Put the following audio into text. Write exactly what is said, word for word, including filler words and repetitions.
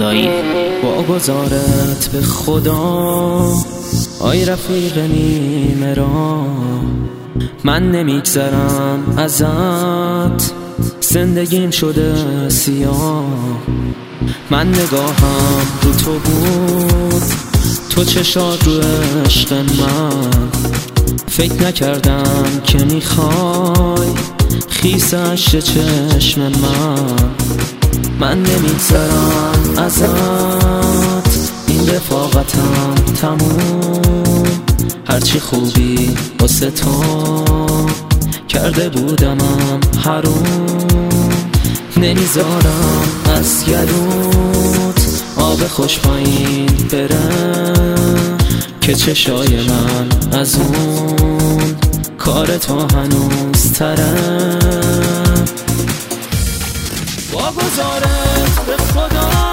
خدایی. با گذارت به خدا آی رفیق نیمه را، من نمیگذرم ازت، زندگیم شده سیاه. من نگاهم رو تو بود، تو چشات رو عشق من، فکر نکردم که میخوای خیسش چشم من. من نمیگذرم ازت، این رفاقتم تموم، هرچی خوبی واسه تو کرده بودمم حروم. نمیذارم از گلوت آب خوش پایین بره، که چشای من از اون کار تو هنوز تره. با گذارت به خدا